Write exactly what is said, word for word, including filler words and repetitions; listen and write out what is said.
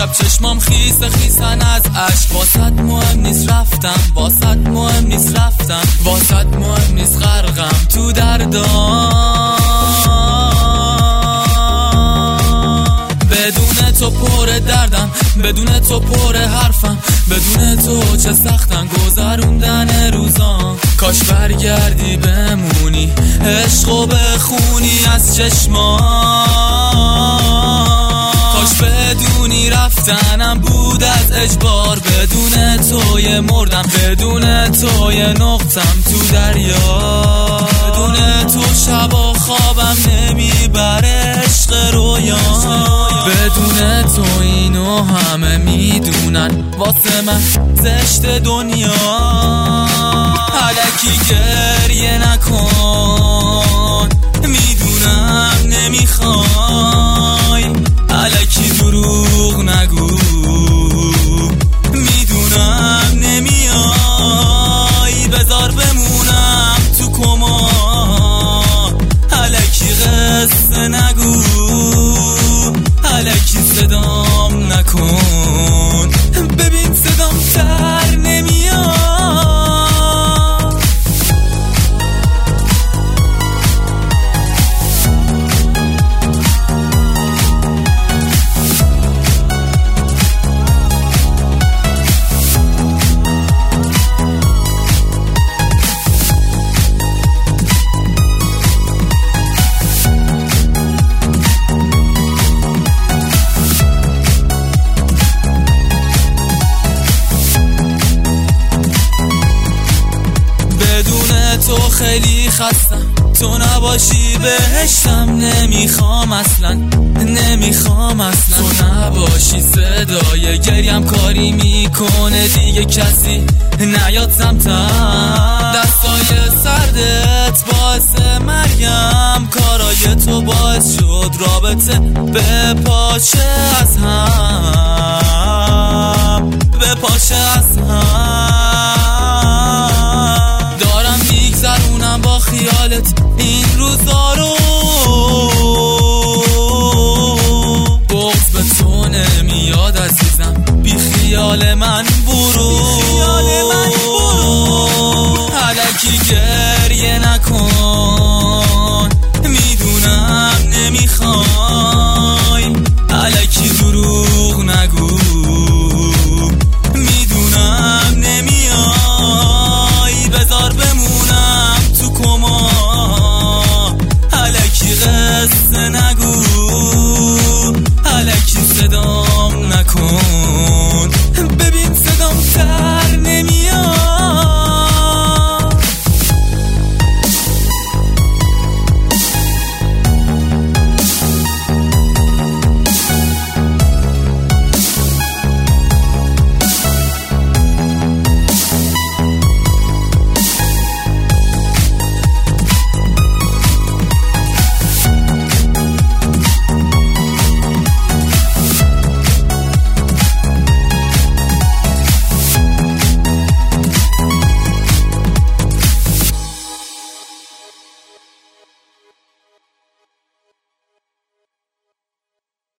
شب چشمام خیس خیسن از عشق. واسط مهم نیست رفتم، واسط مهم نیست رفتم، واسط مهم نیست غرقم تو دردام. بدون تو پر دردم، بدون تو پر حرفم، بدون تو چه سختن گذروندن روزام. کاش برگردی بمونی عشقو بخونی از چشمام. کاش بدونی رفتنم بود از اجبار. بدون توی مردم، بدون توی نقطم تو دریا. بدون تو شبا خوابم نمیبره عشق رویام. بدون تو اینو همه میدونن واسه من زشت دنیا. الکی گریه نکن، میدونم نمیخوای. الکی دروغ نگو، میدونم نمیای. بذار بمونم تو کما، الکی قصه نگو، الکی صدام نکن. ببین صدام تر نمیاد. تو خیلی خستم، تو نباشی بهشتم نمیخوام اصلا، نمیخوام اصلا. تو نباشی صدای گریم کاری میکنه دیگه کسی نیاد سمتم. دستای سردت باعث مریم، کارای تو باعث شد رابطه به پاچه از هم، به پاچه از هم. میگذرونم با خیالت این روزا رو. بغض به تو نمیاد عزیزم، بی خیال من برو. الکی گریه نکن، میدونم نمیخوای. الکی دروغ نگو، میدونم نمیای. بذار بمونم تو کما، الکی قصه نگو.